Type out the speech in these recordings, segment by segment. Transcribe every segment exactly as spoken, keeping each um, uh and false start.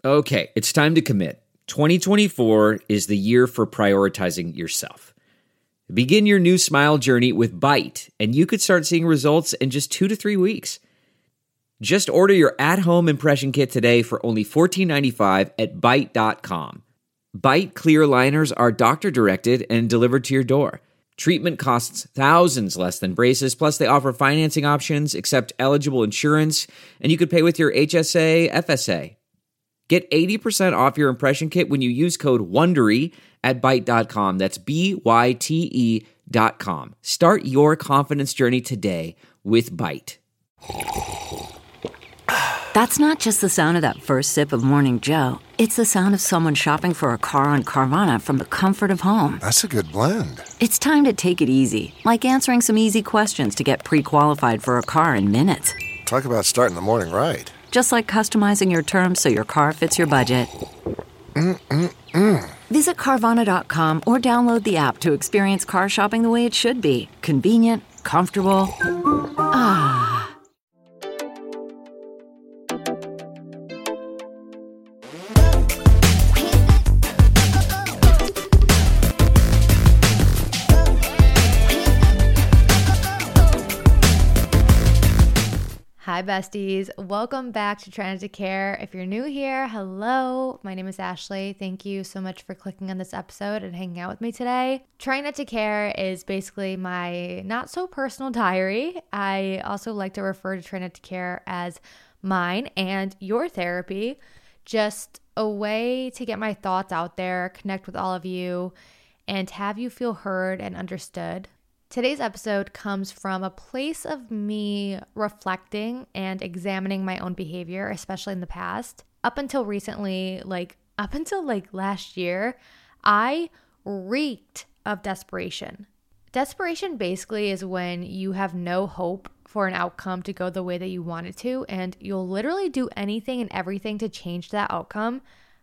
Okay, it's time to commit. twenty twenty-four is the year for prioritizing yourself. Begin your new smile journey with Byte, and you could start seeing results in just two to three weeks. Just order your at-home impression kit today for only fourteen ninety-five at byte dot com. Byte clear aligners are doctor-directed and delivered to your door. Treatment costs thousands less than braces, plus they offer financing options, accept eligible insurance, and you could pay with your H S A, F S A. Get eighty percent off your impression kit when you use code WONDERY at byte dot com. That's B Y T E dot com. Start your confidence journey today with Byte. That's not just the sound of that first sip of Morning Joe. It's the sound of someone shopping for a car on Carvana from the comfort of home. That's a good blend. It's time to take it easy, like answering some easy questions to get pre-qualified for a car in minutes. Talk about starting the morning right. Just like customizing your terms so your car fits your budget. Mm-mm-mm. Visit Carvana dot com or download the app to experience car shopping the way it should be. Convenient, comfortable. Ah. Hi besties, welcome back to Try Not to Care. If you're new here, hello, my name is Ashley. Thank you so much for clicking on this episode and hanging out with me today. Try Not to Care is basically my not so personal diary. I also like to refer to Try Not to Care as mine and your therapy, just a way to get my thoughts out there, connect with all of you, and have you feel heard and understood. Today's episode comes from a place of me reflecting and examining my own behavior, especially in the past. Up until recently, like up until like last year, I reeked of desperation. Desperation basically is when you have no hope for an outcome to go the way that you want it to, and you'll literally do anything and everything to change that outcome.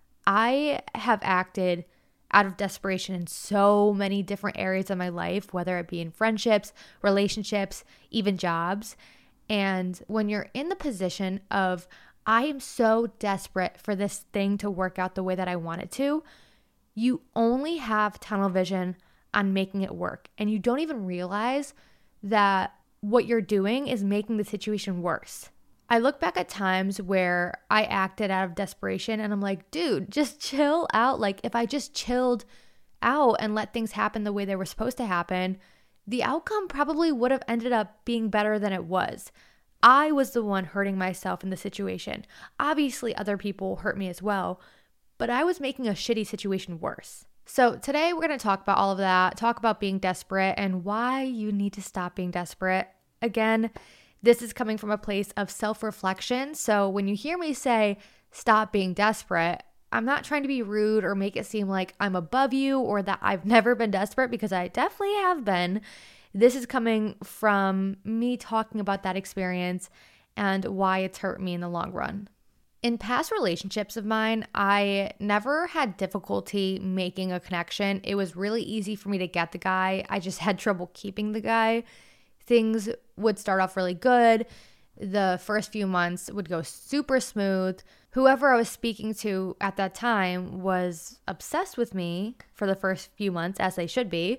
I have acted out of desperation in so many different areas of my life, whether it be in friendships, relationships, even jobs. And when you're in the position of, I am so desperate for this thing to work out the way that I want it to, you only have tunnel vision on making it work. And you don't even realize that what you're doing is making the situation worse. I look back at times where I acted out of desperation and I'm like, dude, just chill out. Like if I just chilled out and let things happen the way they were supposed to happen, the outcome probably would have ended up being better than it was. I was the one hurting myself in the situation. Obviously, other people hurt me as well, but I was making a shitty situation worse. So today we're going to talk about all of that, talk about being desperate and why you need to stop being desperate. Again, this is coming from a place of self-reflection. So when you hear me say, stop being desperate, I'm not trying to be rude or make it seem like I'm above you or that I've never been desperate, because I definitely have been. This is coming from me talking about that experience and why it's hurt me in the long run. In past relationships of mine, I never had difficulty making a connection. It was really easy for me to get the guy. I just had trouble keeping the guy. Things would start off really good. The first few months would go super smooth. Whoever I was speaking to at that time was obsessed with me for the first few months, as they should be.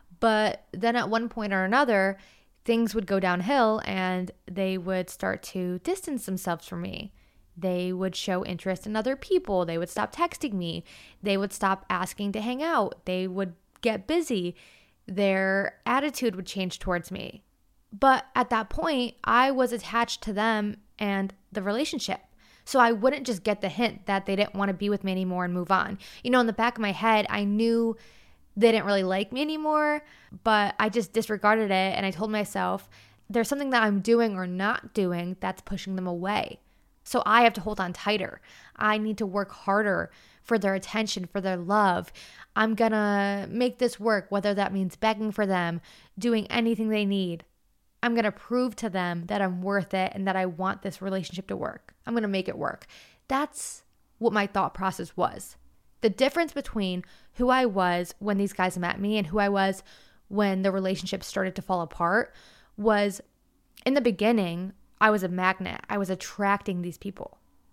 But then at one point or another, things would go downhill and they would start to distance themselves from me. They would show interest in other people. They would stop texting me. They would stop asking to hang out. They would get busy. Their attitude would change towards me. But at that point, I was attached to them and the relationship. So I wouldn't just get the hint that they didn't want to be with me anymore and move on. You know, in the back of my head, I knew they didn't really like me anymore, but I just disregarded it. And I told myself, there's something that I'm doing or not doing that's pushing them away. So I have to hold on tighter. I need to work harder for their attention, for their love. I'm going to make this work, whether that means begging for them, doing anything they need. I'm going to prove to them that I'm worth it and that I want this relationship to work. I'm going to make it work. That's what my thought process was. The difference between who I was when these guys met me and who I was when the relationship started to fall apart was, in the beginning, I was a magnet. I was attracting these people.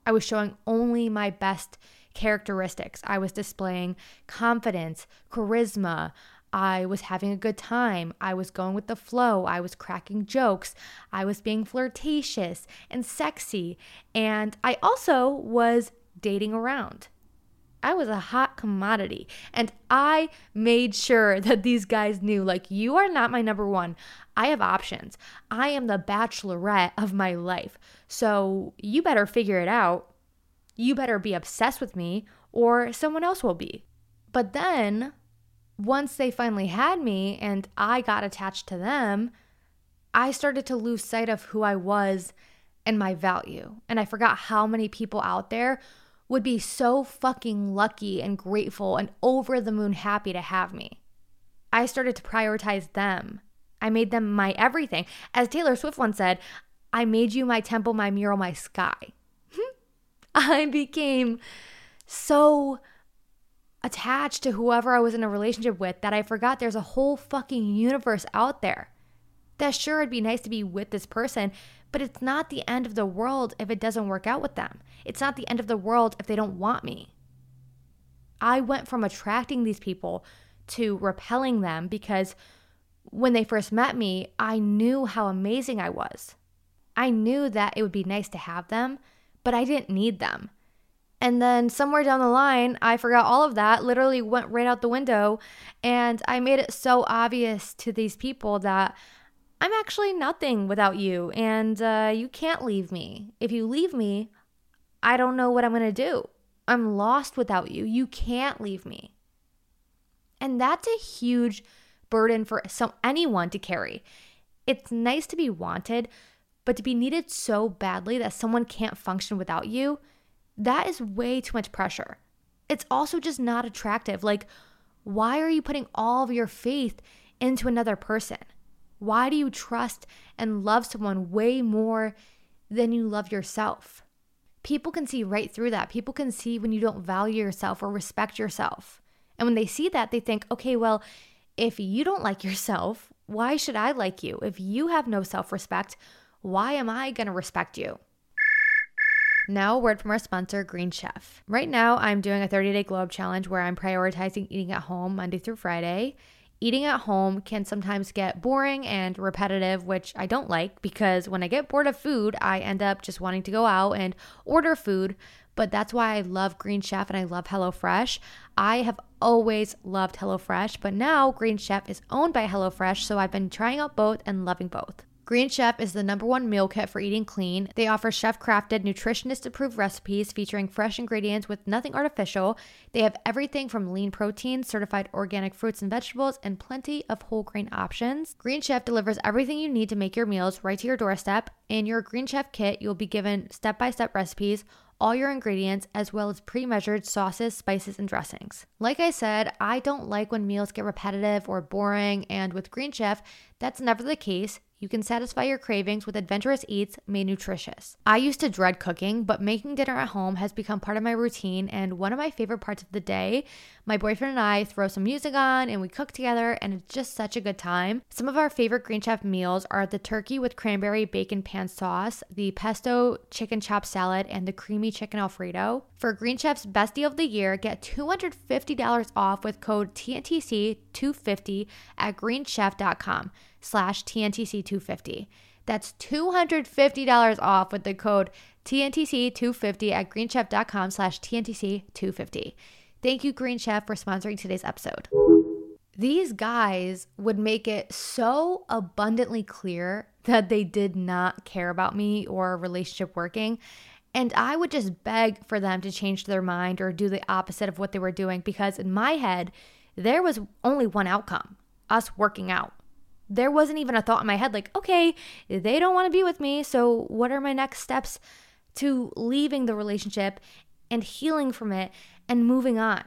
I was showing only my best characteristics. I was displaying confidence, charisma. I was having a good time. I was going with the flow. I was cracking jokes. I was being flirtatious and sexy. And I also was dating around. I was a hot commodity. And I made sure that these guys knew, like, you are not my number one. I have options. I am the bachelorette of my life. So you better figure it out. You better be obsessed with me or someone else will be. But then once they finally had me and I got attached to them, I started to lose sight of who I was and my value. And I forgot how many people out there would be so fucking lucky and grateful and over the moon happy to have me. I started to prioritize them. I made them my everything. As Taylor Swift once said, I made you my temple, my mural, my sky. I became so attached to whoever I was in a relationship with that I forgot there's a whole fucking universe out there. That sure, it'd be nice to be with this person, but it's not the end of the world if it doesn't work out with them. It's not the end of the world if they don't want me. I went from attracting these people to repelling them because when they first met me, I knew how amazing I was. I knew that it would be nice to have them, but I didn't need them. And then somewhere down the line, I forgot all of that, literally went right out the window, and I made it so obvious to these people that I'm actually nothing without you, and uh, you can't leave me. If you leave me, I don't know what I'm going to do. I'm lost without you. You can't leave me. And that's a huge burden for some anyone to carry. It's nice to be wanted, but to be needed so badly that someone can't function without you, that is way too much pressure. It's also just not attractive. Like, why are you putting all of your faith into another person? Why do you trust and love someone way more than you love yourself? People can see right through that. People can see when you don't value yourself or respect yourself. And when they see that, they think, okay, well, if you don't like yourself, why should I like you? If you have no self-respect, why am I going to respect you? Now, a word from our sponsor, Green Chef. Right now, I'm doing a thirty-day glow up challenge where I'm prioritizing eating at home Monday through Friday. Eating at home can sometimes get boring and repetitive, which I don't like because when I get bored of food, I end up just wanting to go out and order food. But that's why I love Green Chef and I love HelloFresh. I have always loved HelloFresh, but now Green Chef is owned by HelloFresh, so I've been trying out both and loving both. Green Chef is the number one meal kit for eating clean. They offer chef-crafted, nutritionist-approved recipes featuring fresh ingredients with nothing artificial. They have everything from lean protein, certified organic fruits and vegetables, and plenty of whole grain options. Green Chef delivers everything you need to make your meals right to your doorstep. In your Green Chef kit, you'll be given step-by-step recipes, all your ingredients, as well as pre-measured sauces, spices, and dressings. Like I said, I don't like when meals get repetitive or boring, and with Green Chef, that's never the case. You can satisfy your cravings with adventurous eats made nutritious. I used to dread cooking, but making dinner at home has become part of my routine and one of my favorite parts of the day. My boyfriend and I throw some music on and we cook together and it's just such a good time. Some of our favorite Green Chef meals are the turkey with cranberry bacon pan sauce, the pesto chicken chop salad, and the creamy chicken Alfredo. For Green Chef's best deal of the year, get two hundred fifty dollars off with code T N T C two fifty at greenchef.com slash TNTC two fifty. That's two hundred fifty dollars off with the code T N T C two fifty at greenchef.com slash TNTC two fifty. Thank you, Green Chef, for sponsoring today's episode. These guys would make it so abundantly clear that they did not care about me or a relationship working. And I would just beg for them to change their mind or do the opposite of what they were doing because in my head, there was only one outcome, us working out. There wasn't even a thought in my head like, okay, they don't want to be with me, so what are my next steps to leaving the relationship and healing from it and moving on?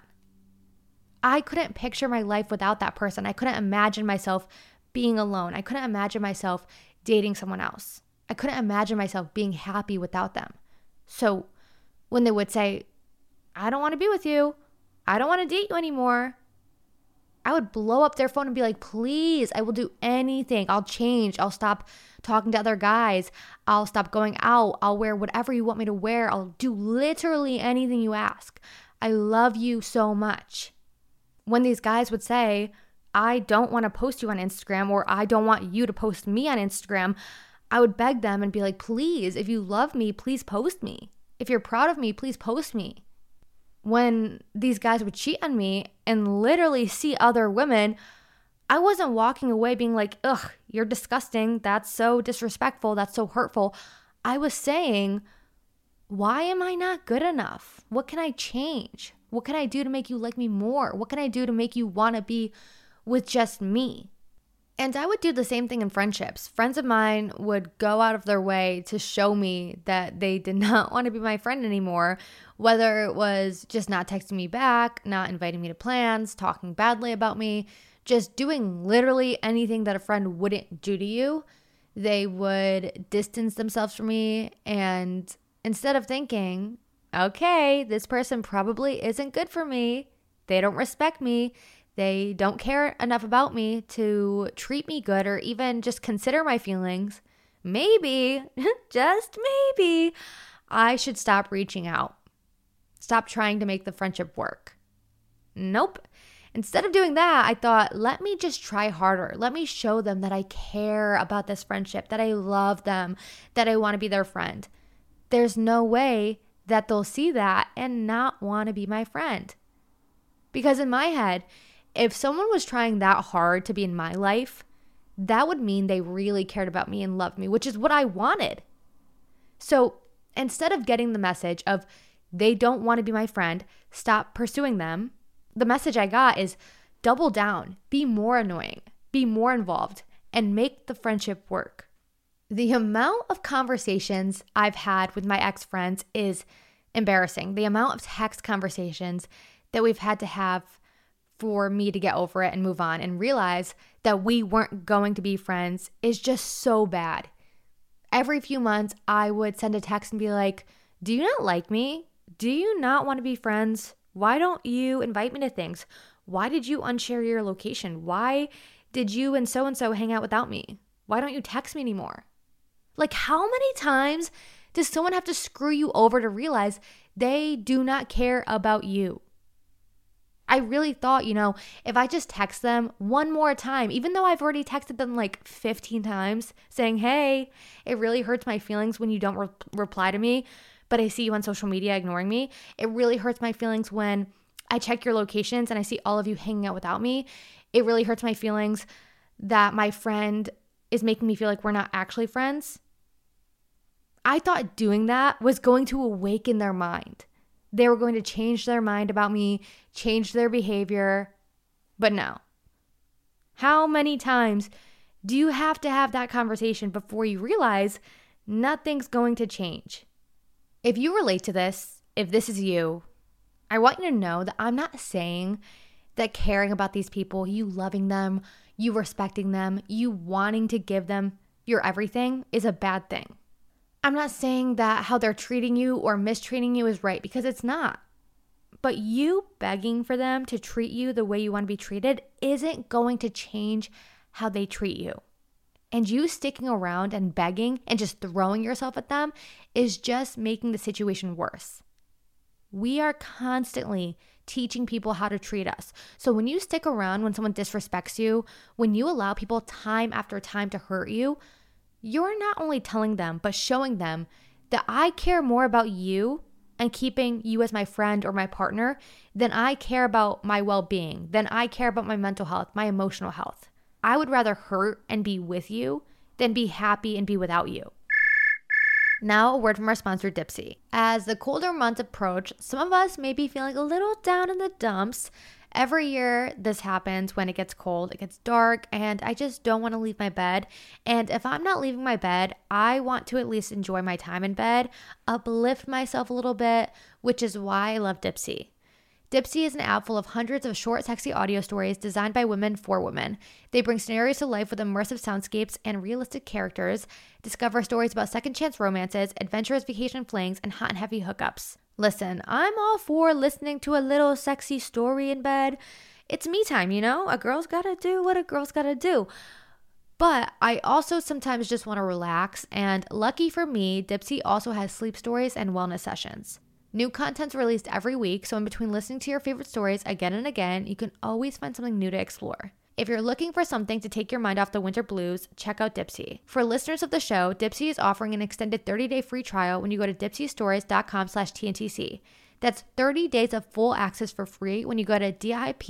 I couldn't picture my life without that person. I couldn't imagine myself being alone. I couldn't imagine myself dating someone else. I couldn't imagine myself being happy without them. So when they would say, I don't want to be with you, I don't want to date you anymore, I would blow up their phone and be like, please, I will do anything. I'll change. I'll stop talking to other guys. I'll stop going out. I'll wear whatever you want me to wear. I'll do literally anything you ask. I love you so much. When these guys would say, I don't want to post you on Instagram, or I don't want you to post me on Instagram, I would beg them and be like, please, if you love me, please post me. If you're proud of me, please post me. When these guys would cheat on me and literally see other women, I wasn't walking away being like, ugh, you're disgusting. That's so disrespectful. That's so hurtful. I was saying, why am I not good enough? What can I change? What can I do to make you like me more? What can I do to make you want to be with just me? And I would do the same thing in friendships. Friends of mine would go out of their way to show me that they did not want to be my friend anymore, whether it was just not texting me back, not inviting me to plans, talking badly about me, just doing literally anything that a friend wouldn't do to you. They would distance themselves from me, and instead of thinking, okay, this person probably isn't good for me, they don't respect me, they don't care enough about me to treat me good or even just consider my feelings, maybe, just maybe, I should stop reaching out. Stop trying to make the friendship work. Nope. Instead of doing that, I thought, let me just try harder. Let me show them that I care about this friendship, that I love them, that I want to be their friend. There's no way that they'll see that and not want to be my friend. Because in my head, if someone was trying that hard to be in my life, that would mean they really cared about me and loved me, which is what I wanted. So instead of getting the message of they don't want to be my friend, stop pursuing them, the message I got is double down, be more annoying, be more involved, and make the friendship work. The amount of conversations I've had with my ex-friends is embarrassing. The amount of text conversations that we've had to have for me to get over it and move on and realize that we weren't going to be friends is just so bad. Every few months, I would send a text and be like, do you not like me? Do you not want to be friends? Why don't you invite me to things? Why did you unshare your location? Why did you and so-and-so hang out without me? Why don't you text me anymore? Like, how many times does someone have to screw you over to realize they do not care about you? I really thought, you know, if I just text them one more time, even though I've already texted them like fifteen times saying, hey, it really hurts my feelings when you don't re- reply to me, but I see you on social media ignoring me. It really hurts my feelings when I check your locations and I see all of you hanging out without me. It really hurts my feelings that my friend is making me feel like we're not actually friends. I thought doing that was going to awaken their mind. They were going to change their mind about me, change their behavior, but no. How many times do you have to have that conversation before you realize nothing's going to change? If you relate to this, if this is you, I want you to know that I'm not saying that caring about these people, you loving them, you respecting them, you wanting to give them your everything is a bad thing. I'm not saying that how they're treating you or mistreating you is right, because it's not. But you begging for them to treat you the way you want to be treated isn't going to change how they treat you. And you sticking around and begging and just throwing yourself at them is just making the situation worse. We are constantly teaching people how to treat us. So when you stick around when someone disrespects you, when you allow people time after time to hurt you, you're not only telling them, but showing them that I care more about you and keeping you as my friend or my partner than I care about my well-being, than I care about my mental health, my emotional health. I would rather hurt and be with you than be happy and be without you. Now, a word from our sponsor, Dipsea. As the colder months approach, some of us may be feeling a little down in the dumps. Every year this happens when it gets cold, it gets dark, and I just don't want to leave my bed. And if I'm not leaving my bed, I want to at least enjoy my time in bed, uplift myself a little bit, which is why I love Dipsea. Dipsea is an app full of hundreds of short, sexy audio stories designed by women for women. They bring scenarios to life with immersive soundscapes and realistic characters, discover stories about second chance romances, adventurous vacation flings, and hot and heavy hookups. Listen, I'm all for listening to a little sexy story in bed. it's me time, you know? A girl's gotta do what a girl's gotta do. But I also sometimes just want to relax, and lucky for me, Dipsea also has sleep stories and wellness sessions. New content's released every week, so in between listening to your favorite stories again and again, you can always find something new to explore. If you're looking for something to take your mind off the winter blues, check out Dipsea. For listeners of the show, Dipsea is offering an extended thirty-day free trial when you go to dipseastories.com slash TNTC. That's thirty days of full access for free when you go to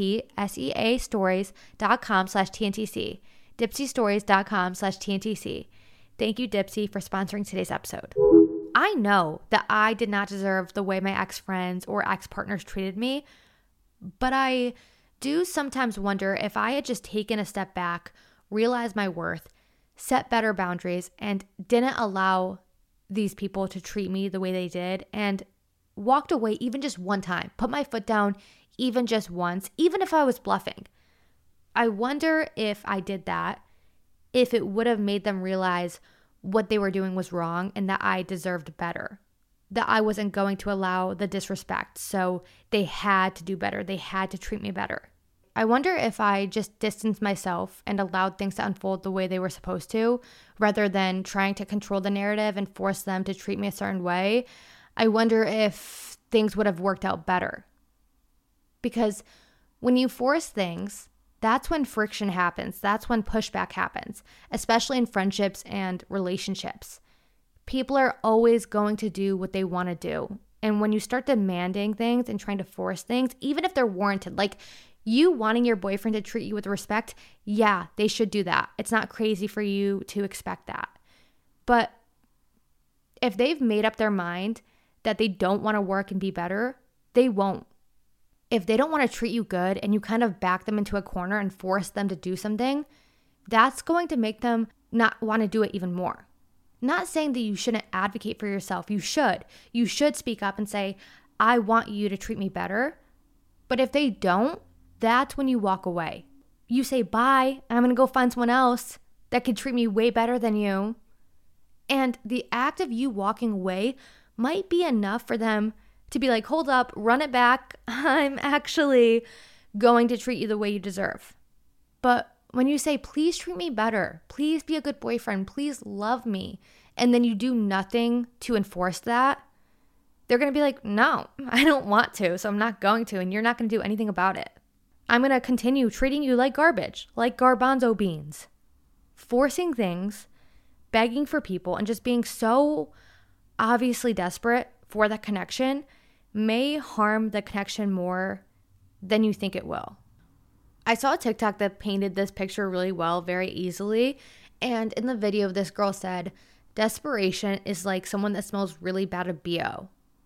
dipsea stories.com slash TNTC. dipseastories.com slash TNTC. Thank you, Dipsea, for sponsoring today's episode. I know that I did not deserve the way my ex-friends or ex-partners treated me, but I do sometimes wonder if I had just taken a step back, realized my worth, set better boundaries, and didn't allow these people to treat me the way they did, and walked away even just one time, put my foot down even just once, even if I was bluffing. I wonder if I did that, if it would have made them realize what they were doing was wrong and that I deserved better, that I wasn't going to allow the disrespect. So they had to do better. They had to treat me better. I wonder if I just distanced myself and allowed things to unfold the way they were supposed to, rather than trying to control the narrative and force them to treat me a certain way. I wonder if things would have worked out better. Because when you force things, that's when friction happens. That's when pushback happens, especially in friendships and relationships. People are always going to do what they want to do. And when you start demanding things and trying to force things, even if they're warranted, like you wanting your boyfriend to treat you with respect, yeah, they should do that. It's not crazy for you to expect that. But if they've made up their mind that they don't want to work and be better, they won't. If they don't want to treat you good and you kind of back them into a corner and force them to do something, that's going to make them not want to do it even more. Not saying that you shouldn't advocate for yourself. You should. You should speak up and say, I want you to treat me better. But if they don't, that's when you walk away. You say, bye, I'm going to go find someone else that can treat me way better than you. And the act of you walking away might be enough for them to be like, hold up, run it back. I'm actually going to treat you the way you deserve. But when you say, please treat me better, please be a good boyfriend, please love me, and then you do nothing to enforce that, they're going to be like, no, I don't want to, so I'm not going to, and you're not going to do anything about it. I'm going to continue treating you like garbage, like garbanzo beans. Forcing things, begging for people, and just being so obviously desperate for that connection may harm the connection more than you think it will. I saw a TikTok that painted this picture really well, very easily. And in the video, this girl said, desperation is like someone that smells really bad of B O.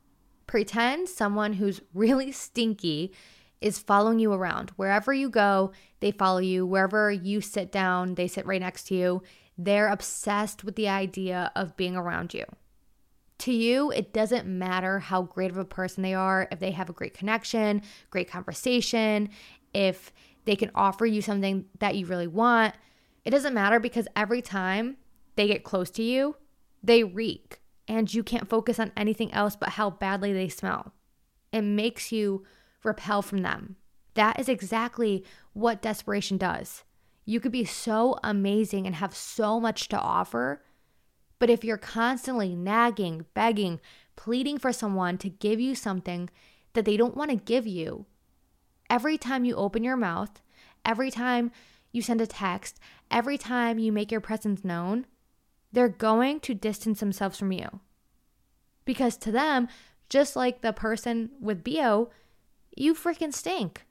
Pretend someone who's really stinky is following you around. Wherever you go, they follow you. Wherever you sit down, they sit right next to you. They're obsessed with the idea of being around you. To you, it doesn't matter how great of a person they are, if they have a great connection, great conversation, if they can offer you something that you really want. It doesn't matter, because every time they get close to you, they reek, and you can't focus on anything else but how badly they smell. It makes you repel from them. That is exactly what desperation does. You could be so amazing and have so much to offer, but if you're constantly nagging, begging, pleading for someone to give you something that they don't want to give you, every time you open your mouth, every time you send a text, every time you make your presence known, they're going to distance themselves from you. Because to them, just like the person with B O, you freaking stink.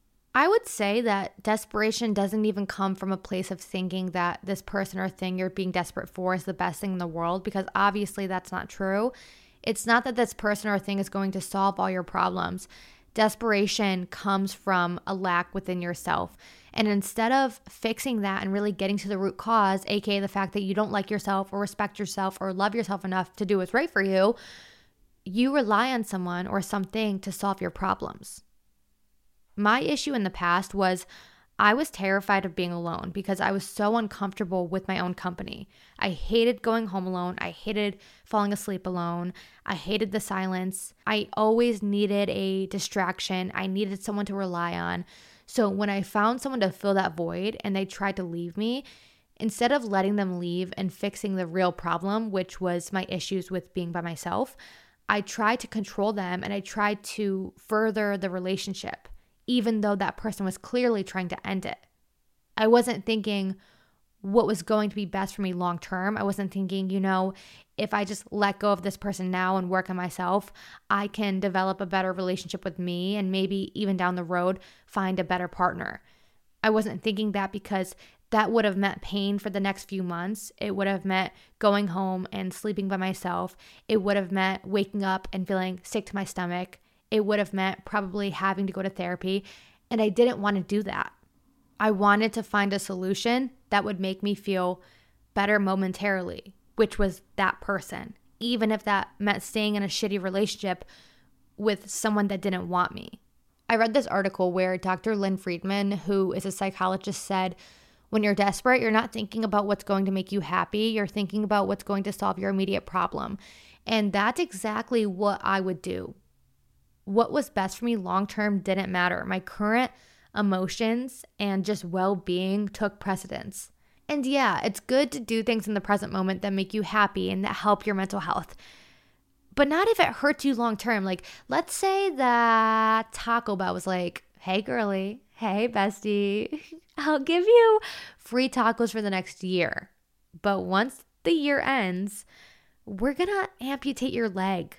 I would say that desperation doesn't even come from a place of thinking that this person or thing you're being desperate for is the best thing in the world, because obviously that's not true. It's not that this person or thing is going to solve all your problems. Desperation comes from a lack within yourself. And instead of fixing that and really getting to the root cause, aka the fact that you don't like yourself or respect yourself or love yourself enough to do what's right for you, you rely on someone or something to solve your problems. My issue in the past was I was terrified of being alone because I was so uncomfortable with my own company. I hated going home alone. I hated falling asleep alone. I hated the silence. I always needed a distraction. I needed someone to rely on. So when I found someone to fill that void and they tried to leave me, instead of letting them leave and fixing the real problem, which was my issues with being by myself, I tried to control them and I tried to further the relationship, even though that person was clearly trying to end it. I wasn't thinking what was going to be best for me long term. I wasn't thinking, you know, if I just let go of this person now and work on myself, I can develop a better relationship with me and maybe even down the road find a better partner. I wasn't thinking that because that would have meant pain for the next few months. It would have meant going home and sleeping by myself. It would have meant waking up and feeling sick to my stomach. It would have meant probably having to go to therapy. And I didn't want to do that. I wanted to find a solution that would make me feel better momentarily, which was that person, even if that meant staying in a shitty relationship with someone that didn't want me. I read this article where Doctor Lynn Friedman, who is a psychologist, said, when you're desperate, you're not thinking about what's going to make you happy. You're thinking about what's going to solve your immediate problem. And that's exactly what I would do. What was best for me long-term didn't matter. My current emotions and just well-being took precedence. And yeah, it's good to do things in the present moment that make you happy and that help your mental health. But not if it hurts you long-term. Like, let's say that Taco Bell was like, hey, girly, hey, bestie, I'll give you free tacos for the next year. But once the year ends, we're going to amputate your leg.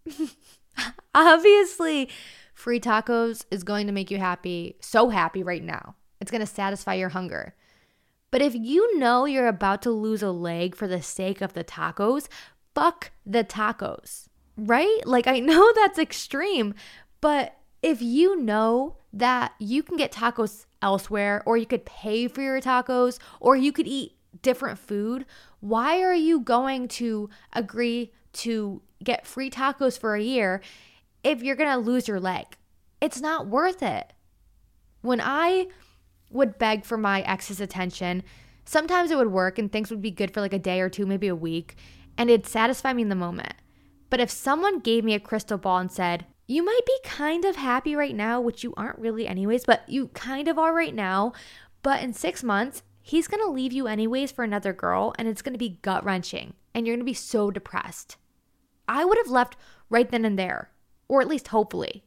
Obviously, free tacos is going to make you happy, so happy right now. It's going to satisfy your hunger. But if you know you're about to lose a leg for the sake of the tacos, fuck the tacos, right? Like, I know that's extreme, but if you know that you can get tacos elsewhere, or you could pay for your tacos, or you could eat different food, why are you going to agree to get free tacos for a year if you're going to lose your leg? It's not worth it. When I would beg for my ex's attention, sometimes it would work and things would be good for like a day or two, maybe a week, and it'd satisfy me in the moment. But if someone gave me a crystal ball and said, you might be kind of happy right now, which you aren't really anyways, but you kind of are right now, but in six months, he's going to leave you anyways for another girl, and it's going to be gut-wrenching, and you're going to be so depressed. I would have left right then and there, or at least hopefully.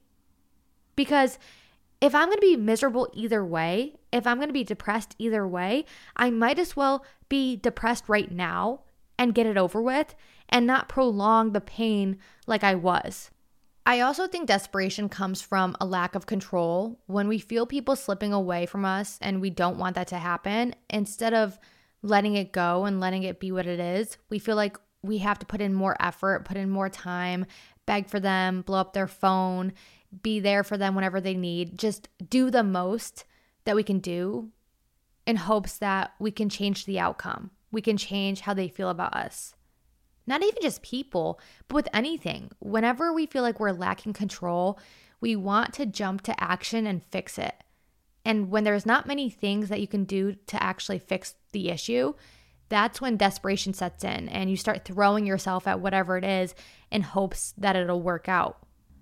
Because if I'm going to be miserable either way, if I'm going to be depressed either way, I might as well be depressed right now and get it over with and not prolong the pain like I was. I also think desperation comes from a lack of control. When we feel people slipping away from us and we don't want that to happen, instead of letting it go and letting it be what it is, we feel like we have to put in more effort, put in more time, beg for them, blow up their phone, be there for them whenever they need, just do the most that we can do in hopes that we can change the outcome. We can change how they feel about us. Not even just people, but with anything. Whenever we feel like we're lacking control, we want to jump to action and fix it. And when there's not many things that you can do to actually fix the issue, that's when desperation sets in and you start throwing yourself at whatever it is in hopes that it'll work out.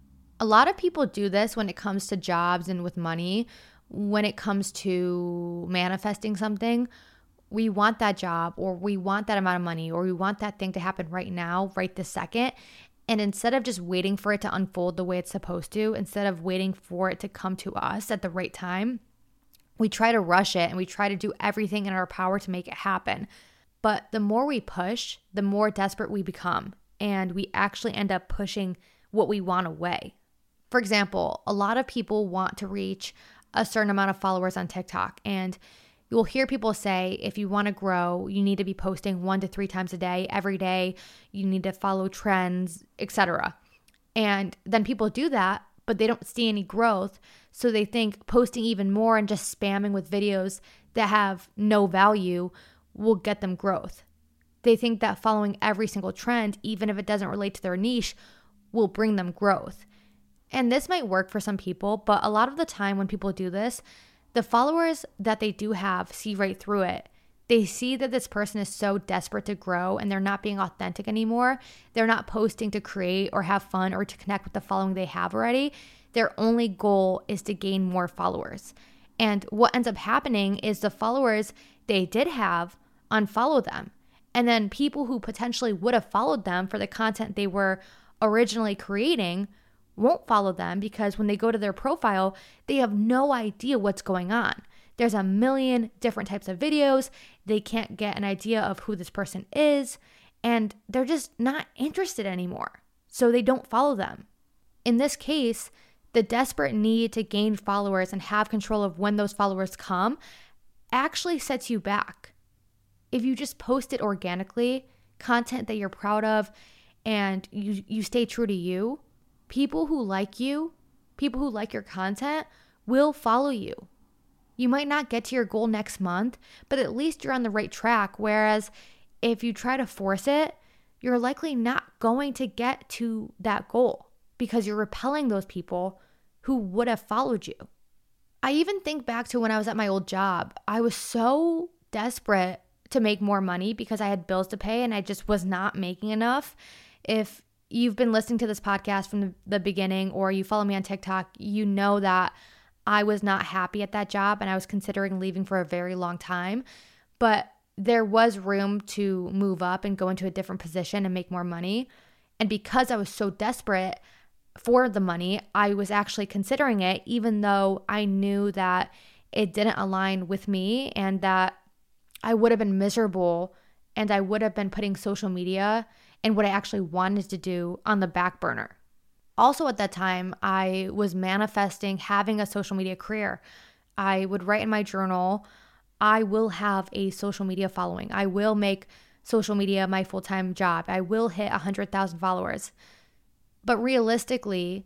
A lot of people do this when it comes to jobs and with money. When it comes to manifesting something, we want that job, or we want that amount of money, or we want that thing to happen right now, right this second. And instead of just waiting for it to unfold the way it's supposed to, instead of waiting for it to come to us at the right time, we try to rush it and we try to do everything in our power to make it happen. But the more we push, the more desperate we become, and we actually end up pushing what we want away. For example, a lot of people want to reach a certain amount of followers on TikTok, and you'll hear people say, if you want to grow, you need to be posting one to three times a day, every day. You need to follow trends, et cetera. And then people do that, but they don't see any growth. So they think posting even more and just spamming with videos that have no value will get them growth. They think that following every single trend, even if it doesn't relate to their niche, will bring them growth. And this might work for some people, but a lot of the time when people do this, the followers that they do have see right through it. They see that this person is so desperate to grow and they're not being authentic anymore. They're not posting to create or have fun or to connect with the following they have already. Their only goal is to gain more followers. And what ends up happening is the followers they did have unfollow them. And then people who potentially would have followed them for the content they were originally creating won't follow them because when they go to their profile, they have no idea what's going on. There's a million different types of videos. They can't get an idea of who this person is, and they're just not interested anymore. So they don't follow them. In this case, the desperate need to gain followers and have control of when those followers come actually sets you back. If you just post it organically, content that you're proud of, and you, you stay true to you, people who like you, people who like your content will follow you. You might not get to your goal next month, but at least you're on the right track. Whereas if you try to force it, you're likely not going to get to that goal because you're repelling those people who would have followed you. I even think back to when I was at my old job. I was so desperate to make more money because I had bills to pay and I just was not making enough. If you've been listening to this podcast from the, the beginning or you follow me on TikTok, you know that I was not happy at that job and I was considering leaving for a very long time. But there was room to move up and go into a different position and make more money. And because I was so desperate for the money, I was actually considering it, even though I knew that it didn't align with me and that I would have been miserable and I would have been putting social media and what I actually wanted to do on the back burner. Also at that time, I was manifesting having a social media career. I would write in my journal, I will have a social media following. I will make social media my full-time job. I will hit one hundred thousand followers. But realistically,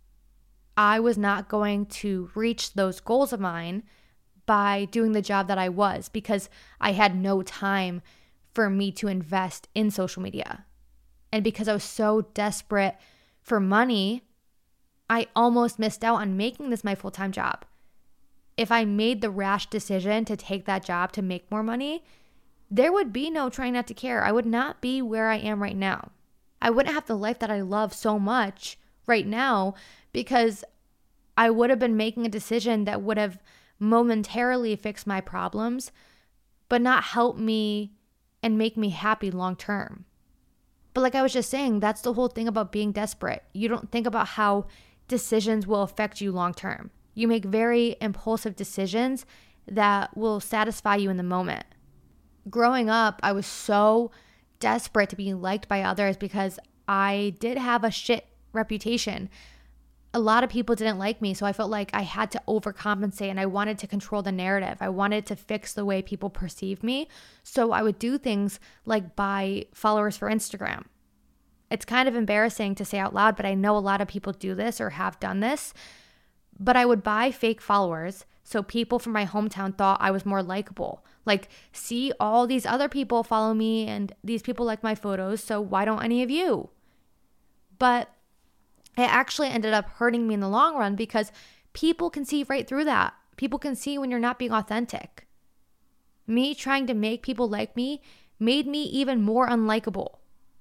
I was not going to reach those goals of mine by doing the job that I was because I had no time for me to invest in social media. And because I was so desperate for money, I almost missed out on making this my full-time job. If I made the rash decision to take that job to make more money, there would be no Trying Not to Care. I would not be where I am right now. I wouldn't have the life that I love so much right now because I would have been making a decision that would have momentarily fixed my problems, but not help me and make me happy long term. But like I was just saying, that's the whole thing about being desperate. You don't think about how decisions will affect you long term. You make very impulsive decisions that will satisfy you in the moment. Growing up, I was so desperate to be liked by others because I did have a shit reputation. A lot of people didn't like me, so I felt like I had to overcompensate and I wanted to control the narrative. I wanted to fix the way people perceive me. So I would do things like buy followers for Instagram. It's kind of embarrassing to say out loud, but I know a lot of people do this or have done this. But I would buy fake followers so people from my hometown thought I was more likable. Like, see, all these other people follow me and these people like my photos, so why don't any of you? But it actually ended up hurting me in the long run because people can see right through that. People can see when you're not being authentic. Me trying to make people like me made me even more unlikable.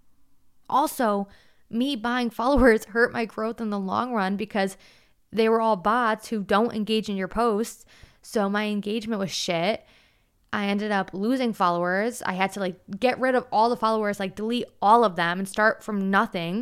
Also, me buying followers hurt my growth in the long run because they were all bots who don't engage in your posts. So my engagement was shit. I ended up losing followers. I had to like get rid of all the followers, like delete all of them and start from nothing.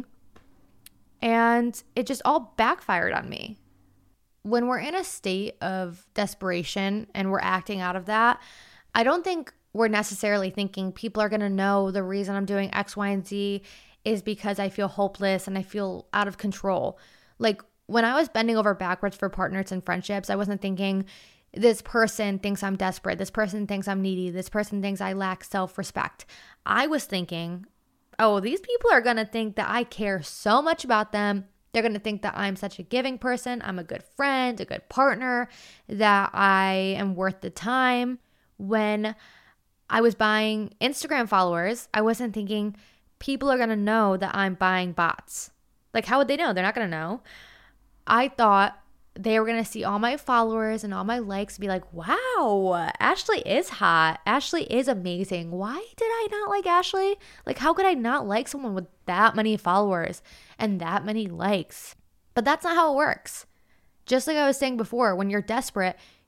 And it just all backfired on me. When we're in a state of desperation and we're acting out of that, I don't think we're necessarily thinking people are going to know the reason I'm doing X, Y, and Z is because I feel hopeless and I feel out of control. Like when I was bending over backwards for partners and friendships, I wasn't thinking this person thinks I'm desperate. This person thinks I'm needy. This person thinks I lack self-respect. I was thinking, oh, these people are going to think that I care so much about them. They're going to think that I'm such a giving person. I'm a good friend, a good partner, that I am worth the time. When I was buying Instagram followers, I wasn't thinking people are going to know that I'm buying bots. Like, how would they know? They're not going to know. I thought they were going to see all my followers and all my likes and be like, wow, Ashley is hot. Ashley is amazing. Why did I not like Ashley? Like, how could I not like someone with that many followers and that many likes? But that's not how it works. Just like I was saying before, when you're desperate,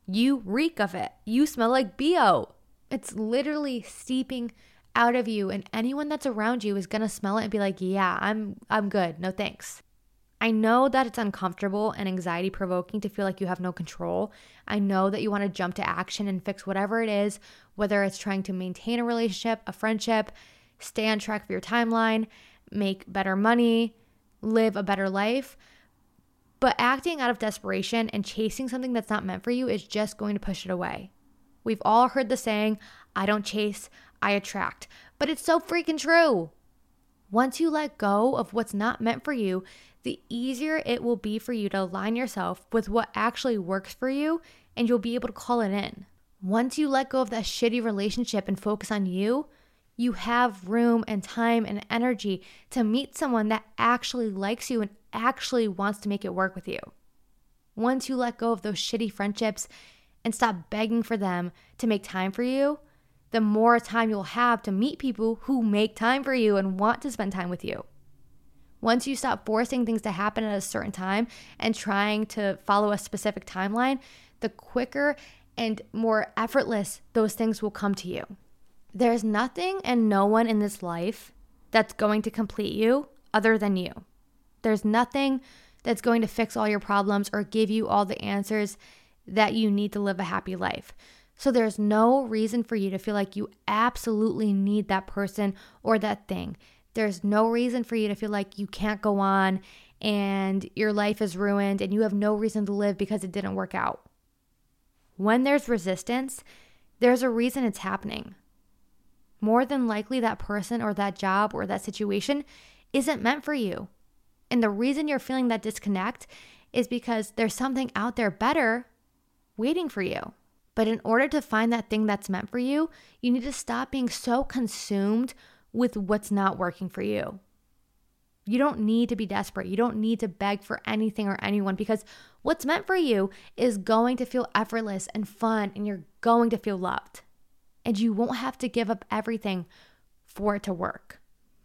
You reek of it. You smell like B O. It's literally seeping out of you, and anyone that's around you is going to smell it and be like, yeah, I'm I'm good. No thanks. I know that it's uncomfortable and anxiety provoking to feel like you have no control. I know that you want to jump to action and fix whatever it is, whether it's trying to maintain a relationship, a friendship, stay on track for your timeline, make better money, live a better life. But acting out of desperation and chasing something that's not meant for you is just going to push it away. We've all heard the saying, I don't chase, I attract. But it's so freaking true. Once you let go of what's not meant for you, the easier it will be for you to align yourself with what actually works for you, and you'll be able to call it in. Once you let go of that shitty relationship and focus on you, you have room and time and energy to meet someone that actually likes you and actually wants to make it work with you. Once you let go of those shitty friendships and stop begging for them to make time for you, the more time you'll have to meet people who make time for you and want to spend time with you. Once you stop forcing things to happen at a certain time and trying to follow a specific timeline, the quicker and more effortless those things will come to you. There's nothing and no one in this life that's going to complete you other than you. There's nothing that's going to fix all your problems or give you all the answers that you need to live a happy life. So there's no reason for you to feel like you absolutely need that person or that thing. There's no reason for you to feel like you can't go on and your life is ruined and you have no reason to live because it didn't work out. When there's resistance, there's a reason it's happening. More than likely, that person or that job or that situation isn't meant for you. And the reason you're feeling that disconnect is because there's something out there better waiting for you. But in order to find that thing that's meant for you, you need to stop being so consumed with what's not working for you. You don't need to be desperate. You don't need to beg for anything or anyone, because what's meant for you is going to feel effortless and fun, and you're going to feel loved. And you won't have to give up everything for it to work.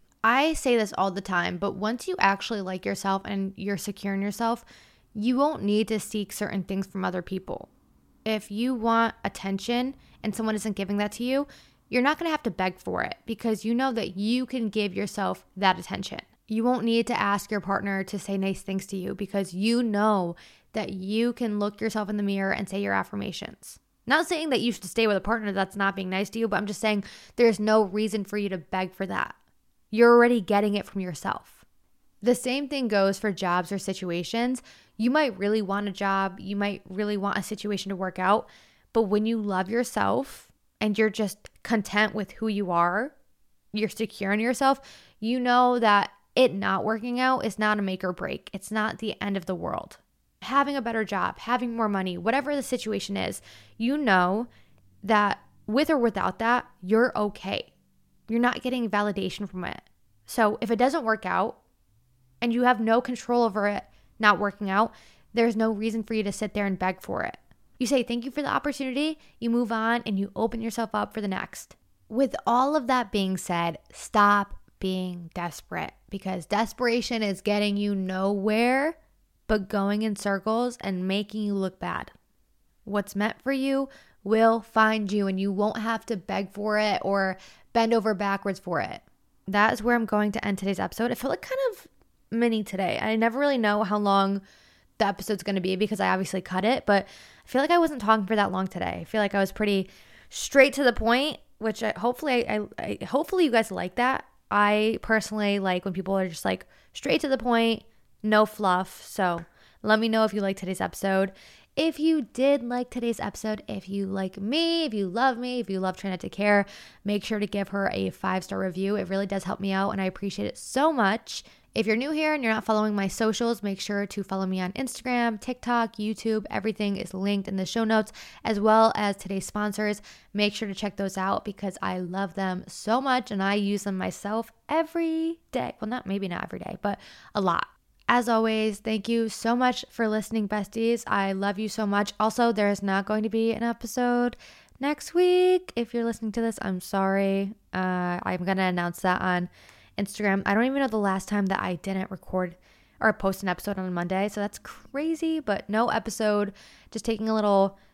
I say this all the time, but once you actually like yourself and you're secure in yourself, you won't need to seek certain things from other people. If you want attention and someone isn't giving that to you, you're not going to have to beg for it because you know that you can give yourself that attention. You won't need to ask your partner to say nice things to you because you know that you can look yourself in the mirror and say your affirmations. Not saying that you should stay with a partner that's not being nice to you, but I'm just saying there's no reason for you to beg for that. You're already getting it from yourself. The same thing goes for jobs or situations. You might really want a job. You might really want a situation to work out. But when you love yourself and you're just content with who you are, you're secure in yourself, you know that it not working out is not a make or break. It's not the end of the world. Having a better job, having more money, whatever the situation is, you know that with or without that, you're okay. You're not getting validation from it. So if it doesn't work out and you have no control over it not working out, there's no reason for you to sit there and beg for it. You say thank you for the opportunity, you move on, and you open yourself up for the next. With all of that being said, stop being desperate, because desperation is getting you nowhere but going in circles and making you look bad. What's meant for you will find you, and you won't have to beg for it or bend over backwards for it. That is where I'm going to end today's episode. It felt like kind of mini today. I never really know how long the episode's going to be because I obviously cut it, but I feel like I wasn't talking for that long today. I feel like I was pretty straight to the point, which I, hopefully I, I, I hopefully you guys like that. I personally like when people are just like straight to the point, no fluff. So let me know if you like today's episode. If you did like today's episode, if you like me, if you love me, if you love Try Not to Care, make sure to give her a five-star review. It really does help me out, and I appreciate it so much. If you're new here and you're not following my socials, make sure to follow me on Instagram, TikTok, YouTube. Everything is linked in the show notes, as well as today's sponsors. Make sure to check those out because I love them so much and I use them myself every day. Well, not maybe not every day, but a lot. As always, thank you so much for listening, besties. I love you so much. Also, there's not going to be an episode next week. If you're listening to this, I'm sorry. Uh, I'm going to announce that on Instagram. I don't even know the last time that I didn't record or post an episode on Monday, so that's crazy, but no episode. Just taking a little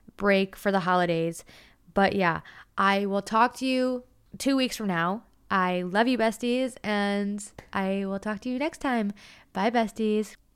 break for the holidays. But yeah, I will talk to you two weeks from now. I love you, besties, and I will talk to you next time. Bye, besties.